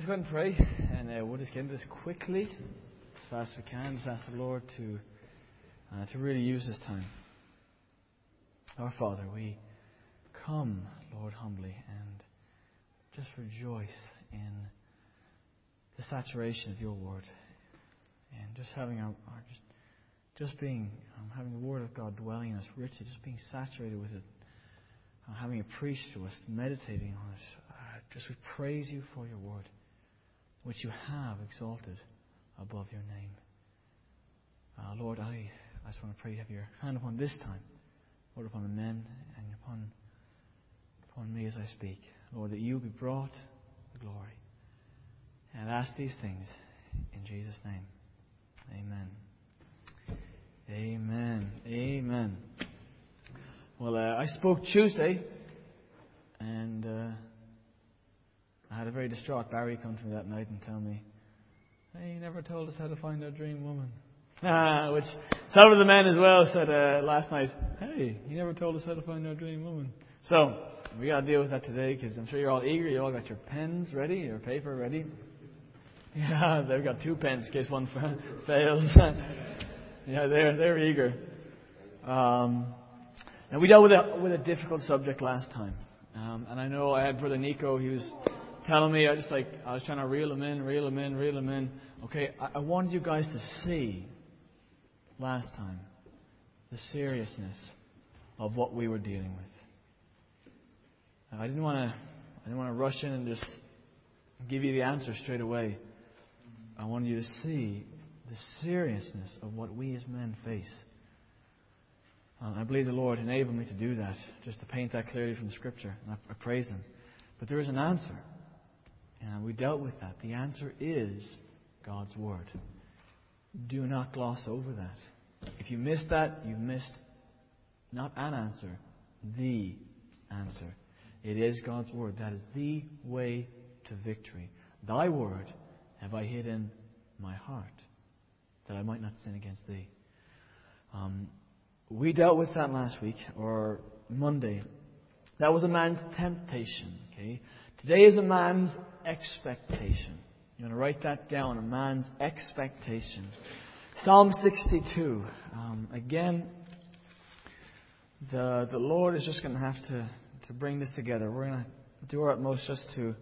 Let's go ahead and pray, and we'll just get into this quickly, as fast as we can. Just ask the Lord to really use this time. Our Father, we come, Lord, humbly, and just rejoice in the saturation of Your Word, and just having having the Word of God dwelling in us richly, just being saturated with it, having it preached to us, meditating on it. Just we praise You for Your Word, which You have exalted above Your name. Lord, I just want to pray You have Your hand upon this time, Lord, upon the men and upon me as I speak. Lord, that You be brought the glory. And I ask these things in Jesus' name. Amen. Amen. Amen. Well, I spoke Tuesday, and I had a very distraught Barry come to me that night and tell me, "Hey, you never told us how to find our dream woman." Which some of the men as well said last night, "Hey, you never told us how to find our dream woman." So we got to deal with that today, because I'm sure you're all eager. You all got your pens ready, your paper ready. Yeah, they've got 2 pens in case one fails. Yeah, they're eager. And we dealt with a difficult subject last time. And I know I had Brother Nico. He was telling me, I was trying to reel him in. Okay, I wanted you guys to see last time the seriousness of what we were dealing with. I didn't want to rush in and just give you the answer straight away. I wanted you to see the seriousness of what we as men face. I believe the Lord enabled me to do that, just to paint that clearly from Scripture. And I praise Him. But there is an answer. And we dealt with that. The answer is God's Word. Do not gloss over that. If you missed that, you've missed not an answer, the answer. It is God's Word. That is the way to victory. Thy Word have I hid in my heart, that I might not sin against Thee. We dealt with that last week, or Monday. That was a man's temptation. Okay? Today is a man's expectation. You want to write that down, a man's expectation. Psalm 62. Again, the Lord is just going to have to bring this together. We're going to do our utmost just to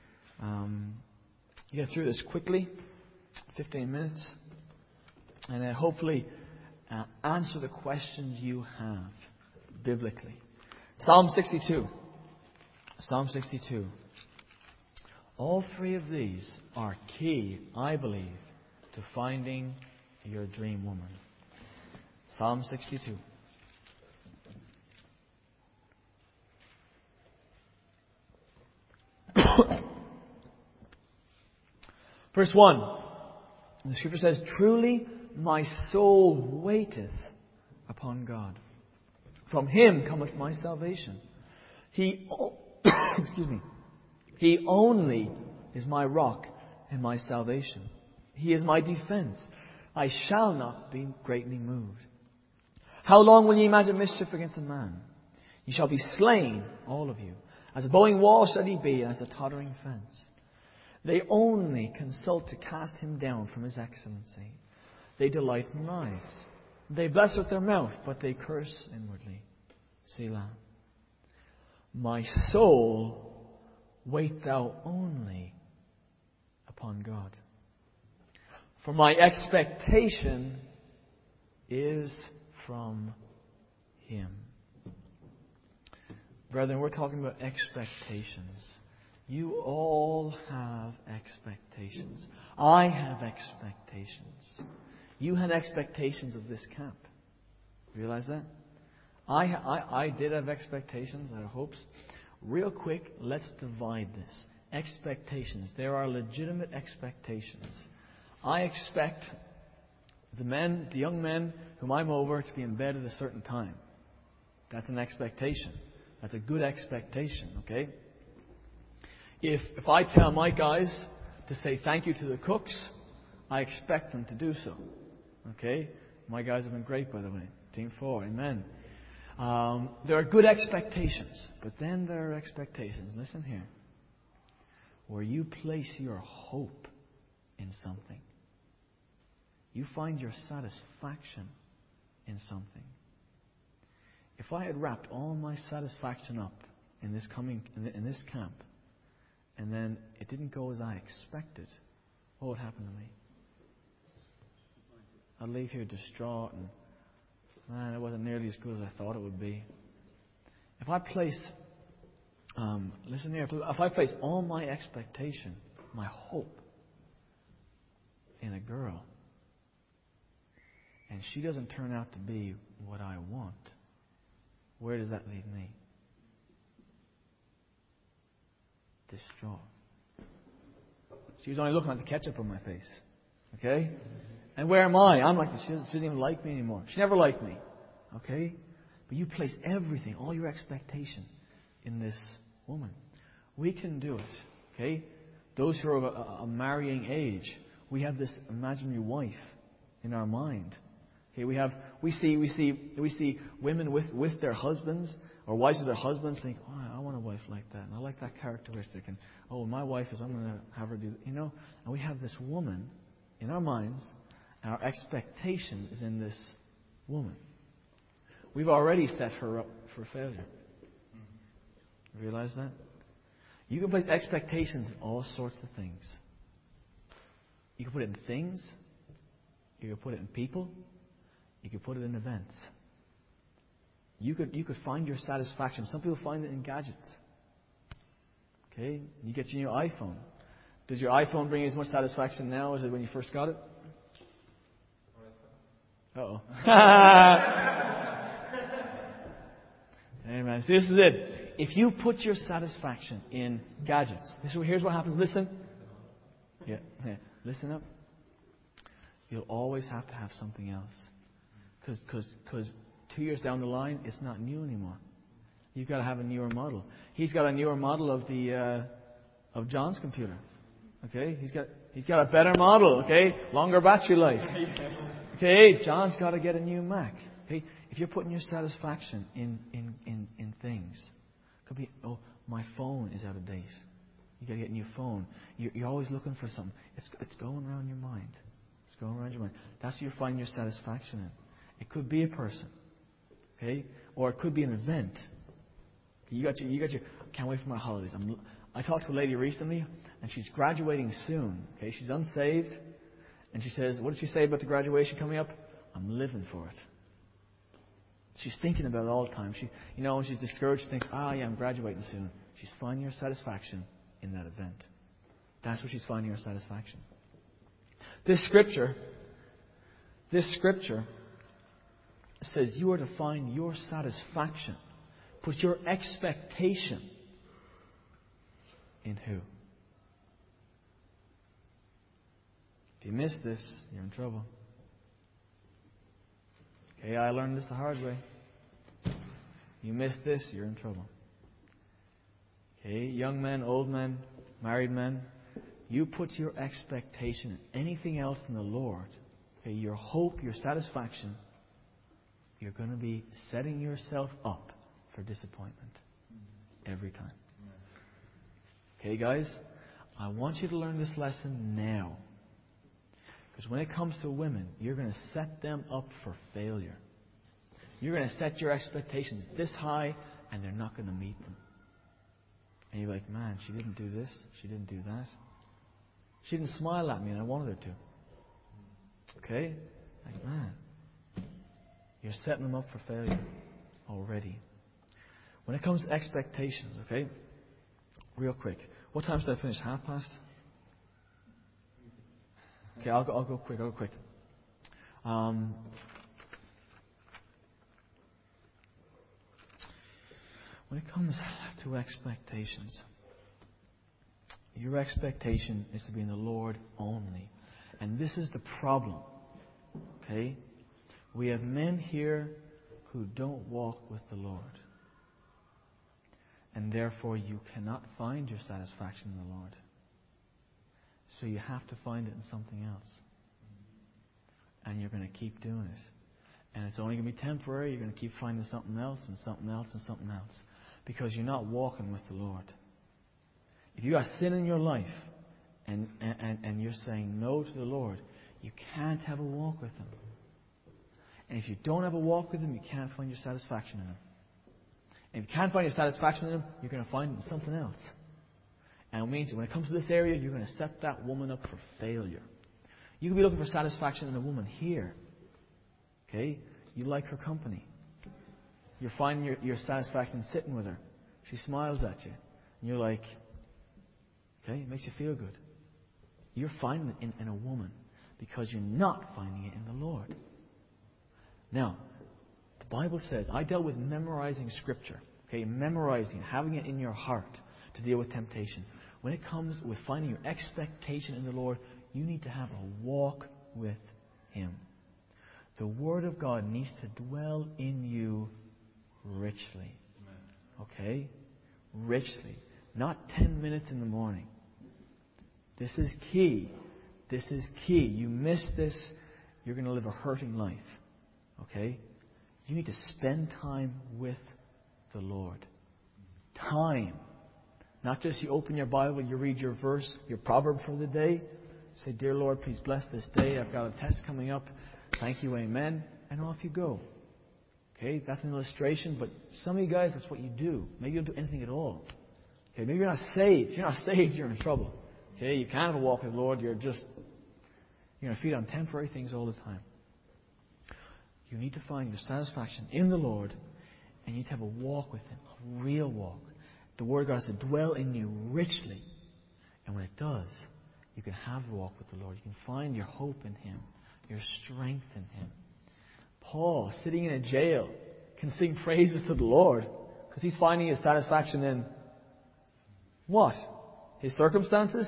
get through this quickly, 15 minutes, and hopefully answer the questions you have biblically. Psalm 62. Psalm 62. All 3 of these are key, I believe, to finding your dream woman. Psalm 62. Verse 1. The Scripture says, "Truly my soul waiteth upon God. From Him cometh my salvation. He only is my rock and my salvation. He is my defense. I shall not be greatly moved. How long will ye imagine mischief against a man? Ye shall be slain, all of you. As a bowing wall shall he be, as a tottering fence. They only consult to cast him down from his excellency. They delight in lies. They bless with their mouth, but they curse inwardly. Selah. My soul, wait thou only upon God. For my expectation is from Him." Brethren, we're talking about expectations. You all have expectations. I have expectations. You had expectations of this camp. Realize that? I did have expectations. I had hopes. Real quick, let's divide this. Expectations. There are legitimate expectations. I expect the young men whom I'm over, to be in bed at a certain time. That's an expectation. That's a good expectation, okay? If I tell my guys to say thank you to the cooks, I expect them to do so. Okay? My guys have been great, by the way. Team 4, amen. There are good expectations, but then there are expectations. Listen here. where you place your hope in something. You find your satisfaction in something. If I had wrapped all my satisfaction up in this camp, and then it didn't go as I expected, what would happen to me? I'd leave here distraught and, man, it wasn't nearly as good as I thought it would be. If I place, listen here, if I place all my expectation, my hope in a girl, and she doesn't turn out to be what I want, where does that leave me? Distraught. She was only looking at the ketchup on my face. Okay? And where am I? I'm like, she doesn't even like me anymore. She never liked me. Okay? But you place everything, all your expectation in this woman. We can do it. Okay? Those who are of a marrying age, we have this imaginary wife in our mind. Okay, we see women with their husbands, or wives with their husbands, think, oh, I want a wife like that, and I like that characteristic, and oh, my wife is, I'm going to have her do, and we have this woman in our minds, and our expectation is in this woman. We've already set her up for failure. Realize that? You can place expectations in all sorts of things. You can put it in things. You can put it in people. You can put it in events. You could find your satisfaction. Some people find it in gadgets. Okay? You get your new iPhone. Does your iPhone bring you as much satisfaction now as it when you first got it? Uh-oh. Amen. So this is it. If you put your satisfaction in gadgets, here's what happens. Listen. Yeah. Listen up. You'll always have to have something else. Because 2 years down the line, it's not new anymore. You've got to have a newer model. He's got a newer model of John's computer. Okay, he's got a better model. Okay, longer battery life. Okay, John's got to get a new Mac. Okay, if you're putting your satisfaction in things, it could be, oh, my phone is out of date. You got to get a new phone. You're always looking for something. It's going around your mind. It's going around your mind. That's what you're finding your satisfaction in. It could be a person, okay, or it could be an event. You got your. Can't wait for my holidays. I talked to a lady recently, and she's graduating soon. Okay, she's unsaved, and she says, "What did she say about the graduation coming up? I'm living for it." She's thinking about it all the time. When she's discouraged, she thinks, "Ah, yeah, I'm graduating soon." She's finding her satisfaction in that event. That's where she's finding her satisfaction. This scripture says you are to find your satisfaction. Put your expectation in who? If you miss this, you're in trouble. Okay, I learned this the hard way. You miss this, you're in trouble. Okay, young men, old men, married men, you put your expectation in anything else than the Lord, okay, your hope, your satisfaction, you're going to be setting yourself up for disappointment every time. Okay, guys? I want you to learn this lesson now. Because when it comes to women, you're going to set them up for failure. You're going to set your expectations this high, and they're not going to meet them. And you're like, man, she didn't do this, she didn't do that. She didn't smile at me, and I wanted her to. Okay? Like, man, you're setting them up for failure already. When it comes to expectations, okay? Real quick. What time should I finish? 5:30? Okay, I'll go quick. When it comes to expectations, your expectation is to be in the Lord only. And this is the problem. Okay? We have men here who don't walk with the Lord. And therefore you cannot find your satisfaction in the Lord. So you have to find it in something else. And you're going to keep doing it. And it's only going to be temporary. You're going to keep finding something else and something else and something else. Because you're not walking with the Lord. If you got sin in your life and you're saying no to the Lord, you can't have a walk with Him. And if you don't have a walk with Him, you can't find your satisfaction in Him. And if you can't find your satisfaction in Him, you're going to find it in something else. And it means when it comes to this area, you're going to set that woman up for failure. You could be looking for satisfaction in a woman here. Okay? You like her company. You're finding your satisfaction sitting with her. She smiles at you. And you're like, okay, it makes you feel good. You're finding it in a woman because you're not finding it in the Lord. Now, the Bible says, I dealt with memorizing Scripture. Okay, memorizing, having it in your heart to deal with temptation. When it comes with finding your expectation in the Lord, you need to have a walk with Him. The Word of God needs to dwell in you richly. Okay? Richly. Not 10 minutes in the morning. This is key. This is key. You miss this, you're going to live a hurting life. Okay? You need to spend time with the Lord. Time. Not just you open your Bible, you read your verse, your proverb for the day. Say, Dear Lord, please bless this day. I've got a test coming up. Thank you, amen. And off you go. Okay, that's an illustration, but some of you guys, that's what you do. Maybe you don't do anything at all. Okay, maybe you're not saved. If you're not saved, you're in trouble. Okay, you can't have a walk with the Lord. You're going to feed on temporary things all the time. You need to find your satisfaction in the Lord, and you need to have a walk with Him, a real walk. The Word of God has to dwell in you richly. And when it does, you can have a walk with the Lord. You can find your hope in Him, your strength in Him. Paul, sitting in a jail, can sing praises to the Lord because he's finding his satisfaction in what? His circumstances?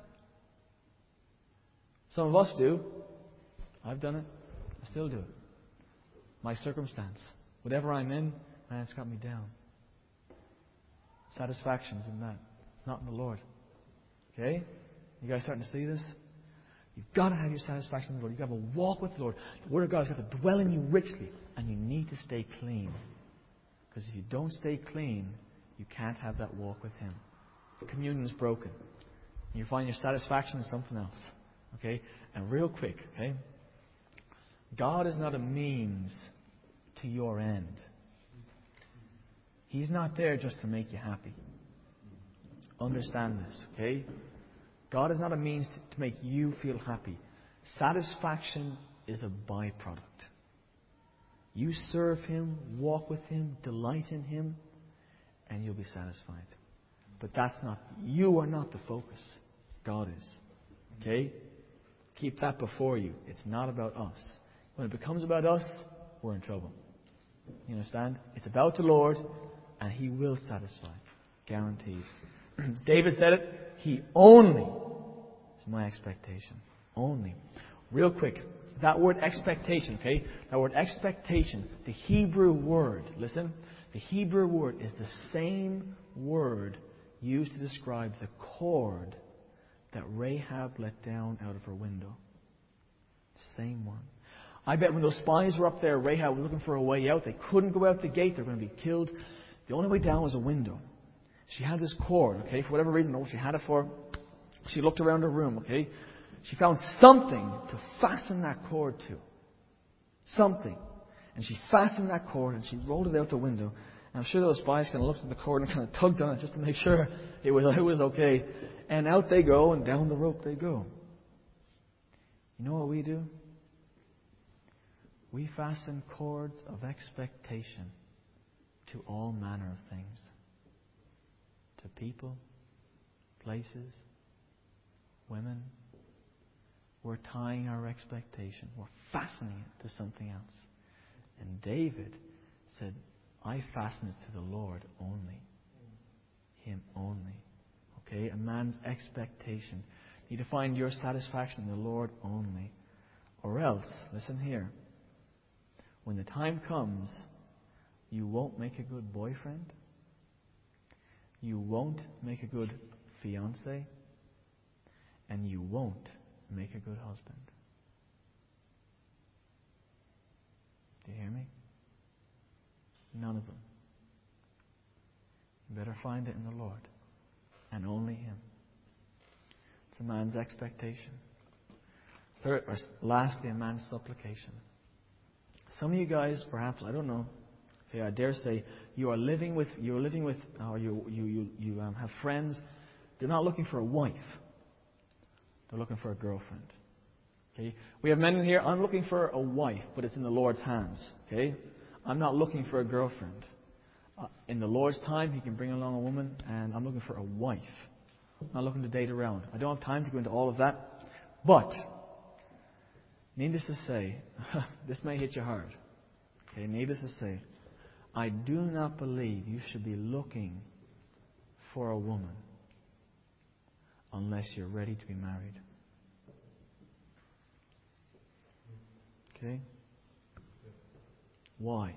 Some of us do. I've done it. I still do it. My circumstance. Whatever I'm in, man, it's got me down. Satisfaction's in that. It's not in the Lord. Okay? You guys starting to see this? You've got to have your satisfaction in the Lord. You've got to walk with the Lord. The Word of God has got to dwell in you richly. And you need to stay clean. Because if you don't stay clean, you can't have that walk with Him. The communion is broken. And you find your satisfaction in something else. Okay? And real quick, okay? God is not a means to your end. He's not there just to make you happy. Understand this, okay? God is not a means to make you feel happy. Satisfaction is a byproduct. You serve Him, walk with Him, delight in Him, and you'll be satisfied. But that's not, you are not the focus. God is. Okay? Keep that before you. It's not about us. When it becomes about us, we're in trouble. You understand? It's about the Lord, and He will satisfy. Guaranteed. David said it. He only is my expectation. Only. Real quick. That word expectation, okay? That word expectation, the Hebrew word, listen. The Hebrew word is the same word used to describe the cord that Rahab let down out of her window. Same one. I bet when those spies were up there, Rahab was looking for a way out. They couldn't go out the gate. They were going to be killed. The only way down was a window. She had this cord, okay? For whatever reason, she had it for. She looked around her room, okay? She found something to fasten that cord to. Something. And she fastened that cord and she rolled it out the window. And I'm sure those spies kind of looked at the cord and kind of tugged on it just to make sure it was okay. And out they go and down the rope they go. You know what we do? We fasten cords of expectation to all manner of things. To people, places, women. We're tying our expectation. We're fastening it to something else. And David said, I fasten it to the Lord only. Him only. Okay? A man's expectation. You need to find your satisfaction in the Lord only. Or else, listen here, when the time comes, you won't make a good boyfriend. You won't make a good fiancé. And you won't make a good husband. Do you hear me? None of them. You better find it in the Lord. and only Him. It's a man's expectation. Lastly, a man's supplication. Some of you guys, perhaps, I don't know, I dare say, you are living with, or you have friends. They're not looking for a wife. They're looking for a girlfriend. Okay? We have men in here. I'm looking for a wife, but it's in the Lord's hands. Okay? I'm not looking for a girlfriend. In the Lord's time, He can bring along a woman, and I'm looking for a wife. I'm not looking to date around. I don't have time to go into all of that. But, needless to say, this may hit you hard. Okay? Needless to say, I do not believe you should be looking for a woman unless you're ready to be married. Okay? Why?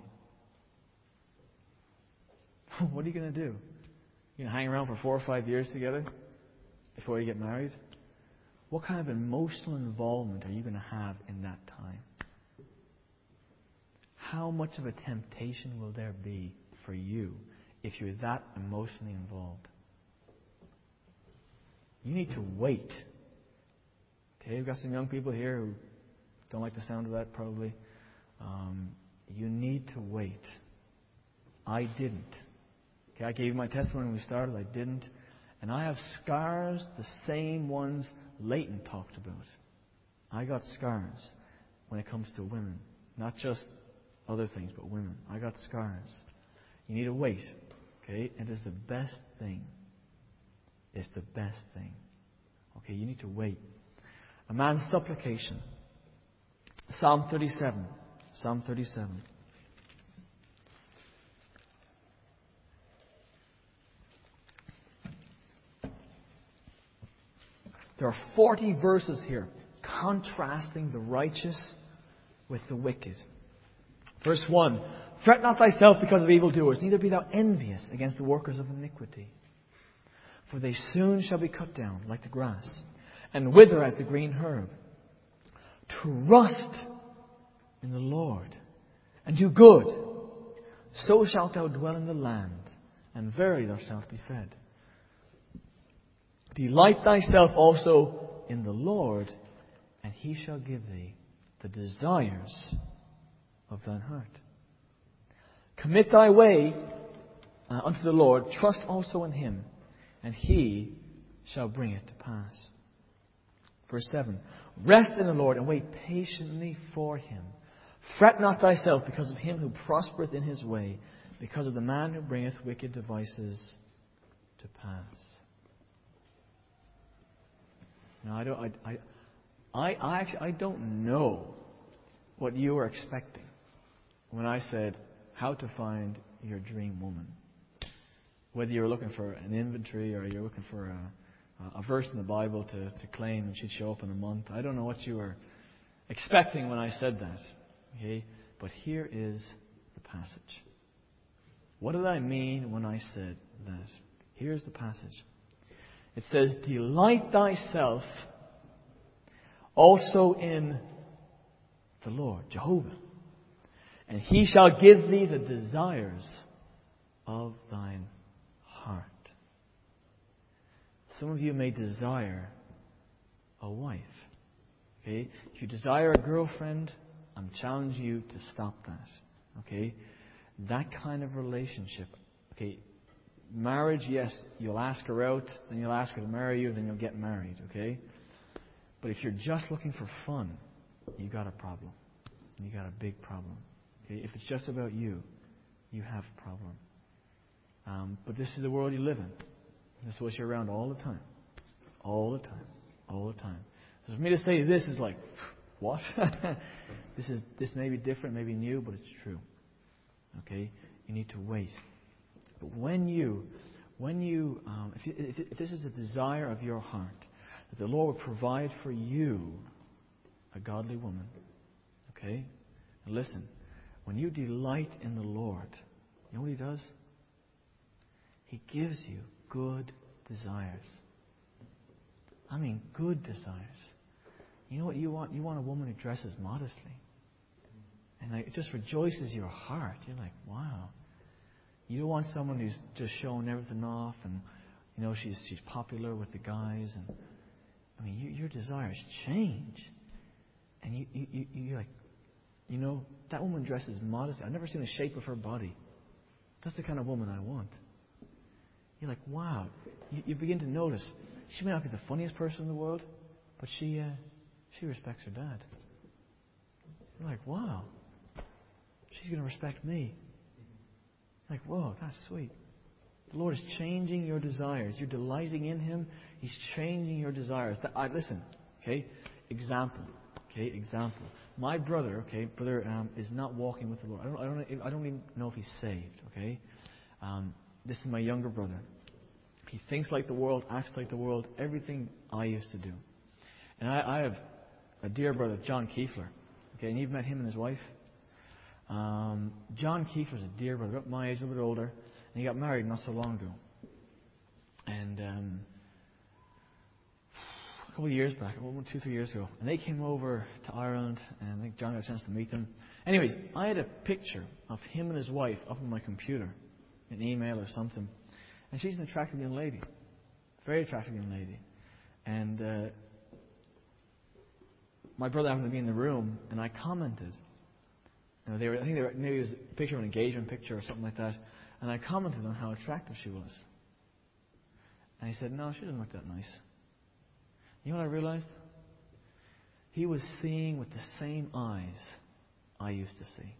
What are you going to do? You're going to hang around for 4 or 5 years together before you get married? What kind of emotional involvement are you going to have in that time? How much of a temptation will there be for you if you're that emotionally involved? You need to wait. Okay, we've got some young people here who don't like the sound of that probably. You need to wait. I didn't. Okay, I gave you my testimony when we started. I didn't. And I have scars, the same ones Leighton talked about. I got scars when it comes to women. Not just other things, but women. I got scars. You need to wait. Okay? It is the best thing. It's the best thing. Okay, you need to wait. A man's supplication. Psalm 37. Psalm 37. There are 40 verses here contrasting the righteous with the wicked. Verse 1. Fret not thyself because of evildoers, neither be thou envious against the workers of iniquity. For they soon shall be cut down like the grass, and wither as the green herb. Trust in the Lord, and do good. So shalt thou dwell in the land, and verily thou shalt be fed. Delight thyself also in the Lord, and He shall give thee the desires of thine heart. Commit thy way unto the Lord. Trust also in Him, and He shall bring it to pass. Verse 7. Rest in the Lord and wait patiently for Him. Fret not thyself because of him who prospereth in his way, because of the man who bringeth wicked devices to pass. Now, I don't know what you were expecting when I said how to find your dream woman. Whether you're looking for an inventory or you're looking for a verse in the Bible to claim and she'd show up in a month. I don't know what you were expecting when I said that. Okay? But here is the passage. What did I mean when I said that? Here's the passage. It says, delight thyself also in the Lord, Jehovah, and He shall give thee the desires of thine heart. Some of you may desire a wife. Okay? If you desire a girlfriend, I'm challenging you to stop that. Okay? That kind of relationship. Okay? Marriage, yes, you'll ask her out, then you'll ask her to marry you, then you'll get married. Okay? But if you're just looking for fun, you got a problem. You got a big problem. Okay? If it's just about you, you have a problem. But this is the world you live in. This is what you're around all the time. All the time. All the time. So for me to say this is like, what? This may be different, maybe new, but it's true. Okay? You need to wait. But if this is the desire of your heart, that the Lord will provide for you a godly woman. Okay? And listen, when you delight in the Lord, you know what He does? He gives you good desires. I mean, good desires. You know what you want? You want a woman who dresses modestly. And it just rejoices your heart. You're like, wow. You don't want someone who's just showing everything off and she's popular with the guys, and I mean, your desires change, and you're like, that woman dresses modestly. I've never seen the shape of her body. That's the kind of woman I want. You're like, wow. You begin to notice she may not be the funniest person in the world, but she respects her dad. You're like, wow. She's going to respect me. You're like, whoa, that's sweet. The Lord is changing your desires. You're delighting in Him. He's changing your desires. Listen, okay? Example. Okay, example. My brother, is not walking with the Lord. I don't even know if he's saved. Okay, this is my younger brother. He thinks like the world, acts like the world, everything I used to do. And I have a dear brother, John Kiefler. Okay, and you've met him and his wife. John Kiefler's a dear brother, about my age, a little bit older, and he got married not so long ago. And a couple of years back, 2-3 years ago, and they came over to Ireland, and I think John got a chance to meet them. Anyways, I had a picture of him and his wife up on my computer, an email or something, and she's an attractive young lady, very attractive young lady, and my brother happened to be in the room, and I commented. Maybe it was a picture of an engagement picture or something like that, and I commented on how attractive she was. And he said, "No, she doesn't look that nice." You know what I realized? He was seeing with the same eyes I used to see.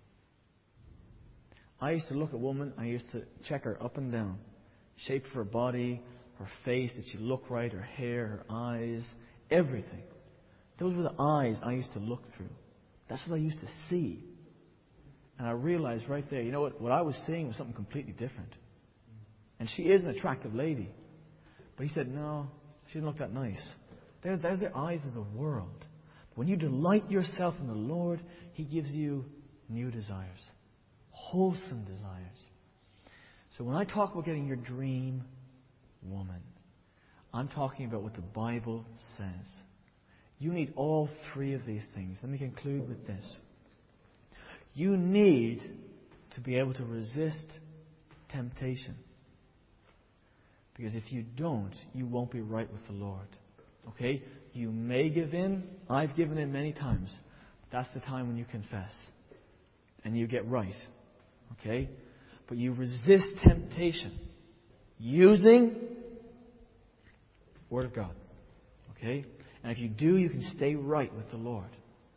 I used to look at a woman, I used to check her up and down. Shape of her body, her face, did she look right, her hair, her eyes, everything. Those were the eyes I used to look through. That's what I used to see. And I realized right there, what I was seeing was something completely different. And she is an attractive lady. But he said, no, she didn't look that nice. They're the eyes of the world. When you delight yourself in the Lord, He gives you new desires, wholesome desires. So when I talk about getting your dream woman, I'm talking about what the Bible says. You need all three of these things. Let me conclude with this. You need to be able to resist temptation. Because if you don't, you won't be right with the Lord. Okay? You may give in. I've given in many times. That's the time when you confess. And you get right. Okay? But you resist temptation. Using Word of God. Okay? And if you do, you can stay right with the Lord.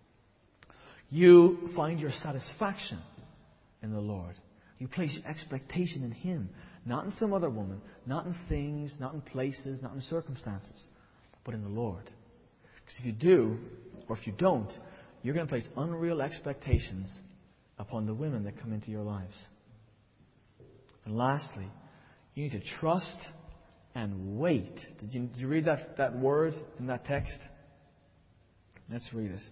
You find your satisfaction in the Lord. You place your expectation in Him. Not in some other woman. Not in things. Not in places. Not in circumstances. But in the Lord. Because if you do, or if you don't, you're going to place unreal expectations upon the women that come into your lives. And lastly, you need to trust and wait. Did you read that word in that text? Let's read it.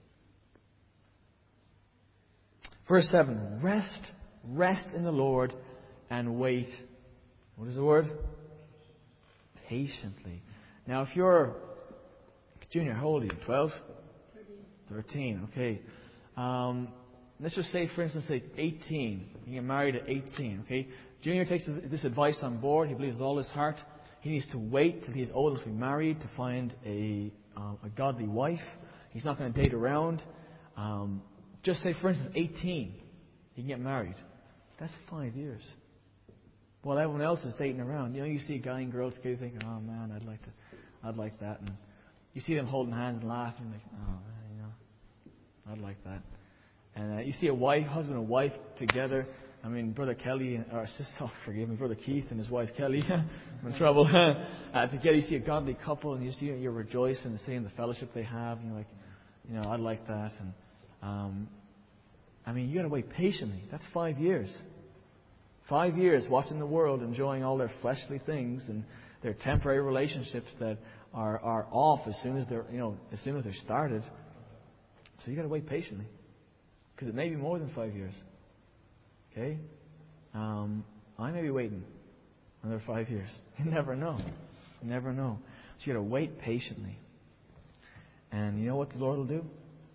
Verse 7. Rest in the Lord and wait. What is the word? Patiently. Now, if you're Junior, how old are you? 12? 13. Okay. Let's just say, for instance, 18. You get married at 18. Okay. Junior takes this advice on board. He believes with all his heart. He needs to wait till he's old enough to be married to find a godly wife. He's not going to date around. Just say, for instance, 18. He can get married. That's 5 years. While everyone else is dating around. You see a guy and girl together thinking, oh man, I'd like that. And you see them holding hands and laughing, like, oh, I'd like that. And you see husband and wife together. I mean, Brother Kelly, or sister, Brother Keith and his wife Kelly, I'm in trouble. Together, you see a godly couple, and you're rejoicing and seeing the fellowship they have, and you're like, I'd like that. And you got to wait patiently. That's 5 years. 5 years watching the world, enjoying all their fleshly things and their temporary relationships that are off as soon as they're started. So you got to wait patiently, because it may be more than 5 years. Okay, I may be waiting another 5 years. You never know. You never know. So you got to wait patiently. And you know what the Lord will do?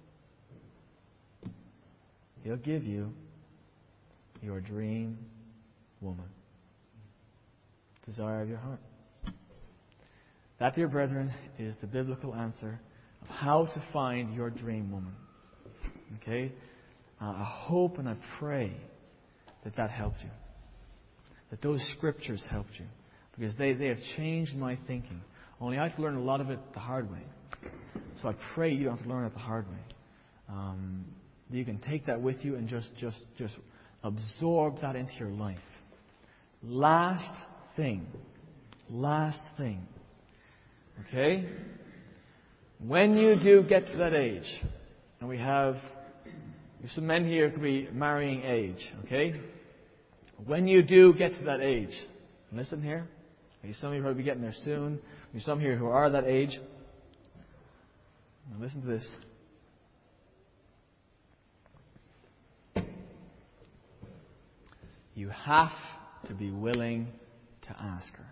He'll give you your dream woman. Desire of your heart. That, dear brethren, is the biblical answer of how to find your dream woman. Okay? I hope and I pray that helped you. That those scriptures helped you. Because they have changed my thinking. Only I had to learn a lot of it the hard way. So I pray you don't have to learn it the hard way. You can take that with you and just absorb that into your life. Last thing. Okay? When you do get to that age, and we have some men here who could be marrying age, okay? When you do get to that age, listen here. Some of you will probably be getting there soon. There's some here who are that age. Now listen to this. You have to be willing to ask her.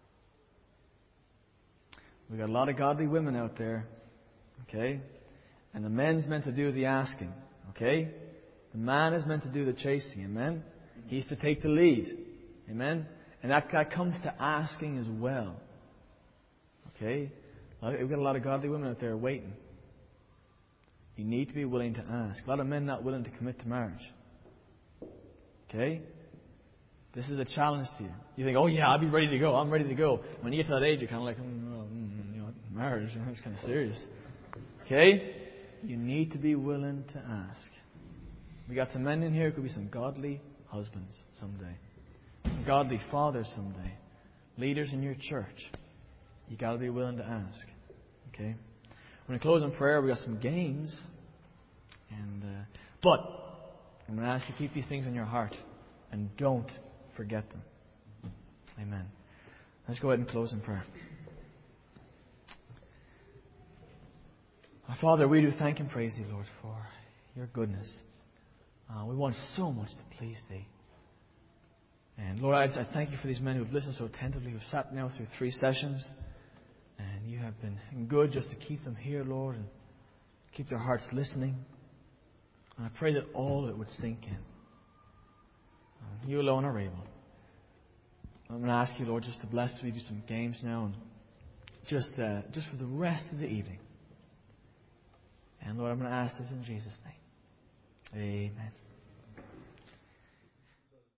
We've got a lot of godly women out there, okay? And the men's meant to do the asking, okay? The man is meant to do the chasing, amen? He's to take the lead, amen? And that comes to asking as well, okay? We've got a lot of godly women out there waiting. You need to be willing to ask. A lot of men not willing to commit to marriage, okay? This is a challenge to you. You think, oh yeah, I'll be ready to go. I'm ready to go. When you get to that age, you're kind of like, marriage, it's kind of serious. Okay? You need to be willing to ask. We got some men in here who could be some godly husbands someday. Some godly fathers someday. Leaders in your church. You got to be willing to ask. Okay? We're going to close in prayer. We got some games. But I'm going to ask you to keep these things in your heart. And don't forget them. Amen. Let's go ahead and close in prayer. Our Father, we do thank and praise Thee, Lord, for Your goodness. We want so much to please Thee. And Lord, I thank You for these men who have listened so attentively, who have sat now through 3 sessions. And You have been good just to keep them here, Lord, and keep their hearts listening. And I pray that all of it would sink in. You alone are able. I'm going to ask You, Lord, just to bless. We do some games now, and just for the rest of the evening. And Lord, I'm going to ask this in Jesus' name. Amen.